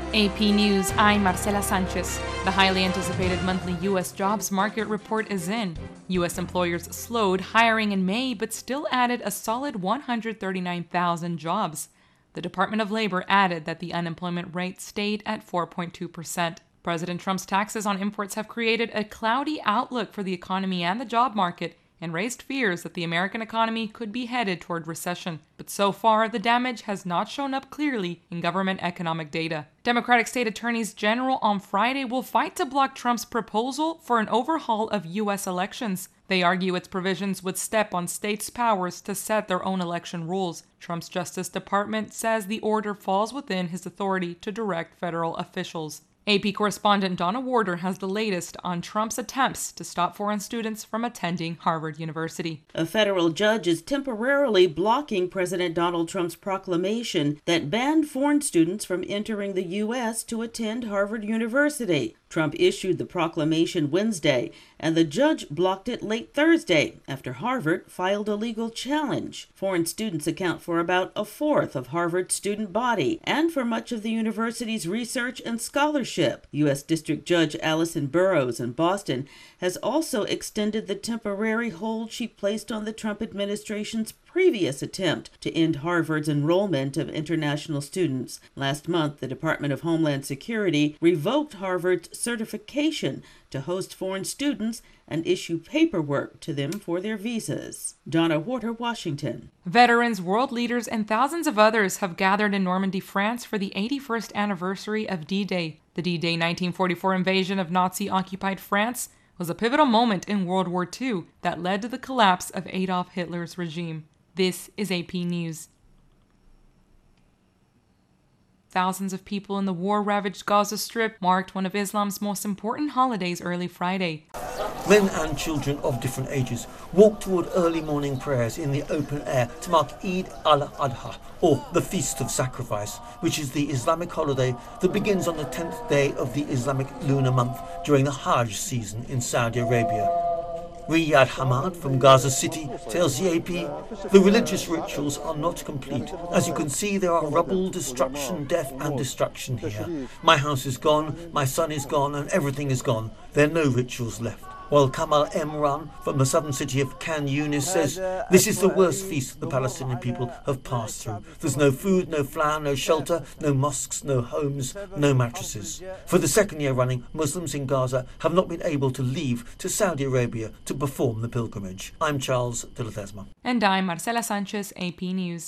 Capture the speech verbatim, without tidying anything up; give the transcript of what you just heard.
A P News, I'm Marcela Sanchez. The highly anticipated monthly U S jobs market report is in. U S employers slowed hiring in May but still added a solid one hundred thirty-nine thousand jobs. The Department of Labor added that the unemployment rate stayed at four point two percent. President Trump's taxes on imports have created a cloudy outlook for the economy and the job market, and raised fears that the American economy could be headed toward recession. But so far, the damage has not shown up clearly in government economic data. Democratic state attorneys general on Friday will fight to block Trump's proposal for an overhaul of U S elections. They argue its provisions would step on states' powers to set their own election rules. Trump's Justice Department says the order falls within his authority to direct federal officials. A P correspondent Donna Warder has the latest on Trump's attempts to stop foreign students from attending Harvard University. A federal judge is temporarily blocking President Donald Trump's proclamation that banned foreign students from entering the U S to attend Harvard University. Trump issued the proclamation Wednesday, and the judge blocked it late Thursday after Harvard filed a legal challenge. Foreign students account for about a fourth of Harvard's student body and for much of the university's research and scholarship. U S District Judge Allison Burroughs in Boston has also extended the temporary hold she placed on the Trump administration's previous attempt to end Harvard's enrollment of international students. Last month, the Department of Homeland Security revoked Harvard's certification to host foreign students and issue paperwork to them for their visas. Donna Warder, Washington. Veterans, world leaders, and thousands of others have gathered in Normandy, France for the eighty-first anniversary of D-Day. The D-Day nineteen forty-four invasion of Nazi-occupied France was a pivotal moment in World War Two that led to the collapse of Adolf Hitler's regime. This is A P News. Thousands of people in the war-ravaged Gaza Strip marked one of Islam's most important holidays early Friday. Men and children of different ages walked toward early morning prayers in the open air to mark Eid al-Adha, or the Feast of Sacrifice, which is the Islamic holiday that begins on the tenth day of the Islamic lunar month during the Hajj season in Saudi Arabia. Riyad Hamad from Gaza City tells the A P the religious rituals are not complete. As you can see, there are rubble, destruction, death and destruction here. My house is gone, my son is gone, and everything is gone. There are no rituals left. While Kamal Emran from the southern city of Khan Yunis says this is the worst feast the Palestinian people have passed through. There's no food, no flour, no shelter, no mosques, no homes, no mattresses. For the second year running, Muslims in Gaza have not been able to leave to Saudi Arabia to perform the pilgrimage. I'm Charles de la Thesma. And I'm Marcela Sanchez, A P News.